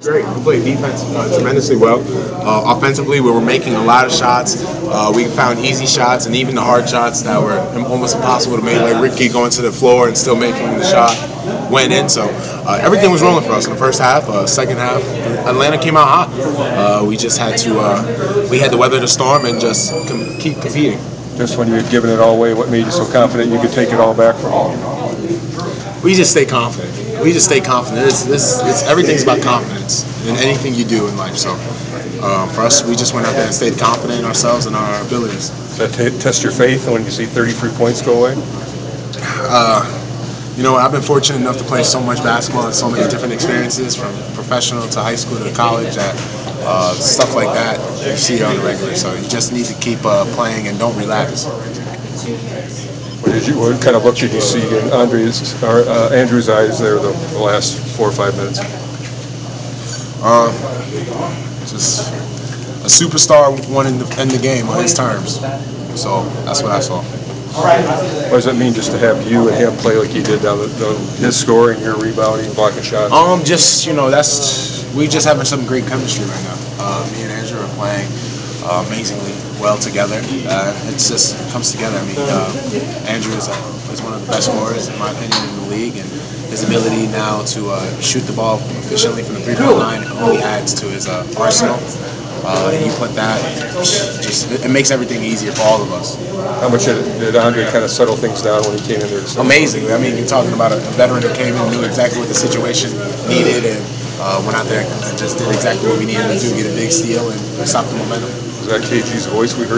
great. We played defense tremendously well. Offensively, we were making a lot of shots. We found easy shots and even the hard shots that were almost impossible to make, like Ricky going to the floor and still making the shot went in. So everything was rolling for us in the first half. Second half, Atlanta came out hot. We just had to we had to weather the storm and just keep competing. Just when you had given it all away, what made you so confident you could take it all back from them? We just stay confident. We just stay confident. It's everything's about confidence in anything you do in life. So for us, we just went out there and stayed confident in ourselves and our abilities. Does that test your faith when you see 33 points go away? You know, I've been fortunate enough to play so much basketball and so many different experiences, from professional to high school to college, that stuff like that you see on the regular. So you just need to keep playing and don't relax. What kind of look did you see in Andrew's eyes there the last 4 or 5 minutes? Just a superstar wanting to end the game on his terms. So that's what I saw. What does it mean just to have you and him play like he did down his scoring, your rebounding, blocking shots? Just we just having some great chemistry right now. Me and Andrew are playing amazingly well together. It just comes together. I mean, Andrew is one of the best scorers in my opinion in the league, and his ability now to shoot the ball efficiently from the 3-point line only adds to his arsenal. You put that, it makes everything easier for all of us. How much did Andre kind of settle things down when he came in there? Amazingly. I mean, you're talking about a veteran who came in, knew exactly what the situation needed, and went out there and just did exactly what we needed to do, get a big steal and stop the momentum. Was that KG's voice we heard?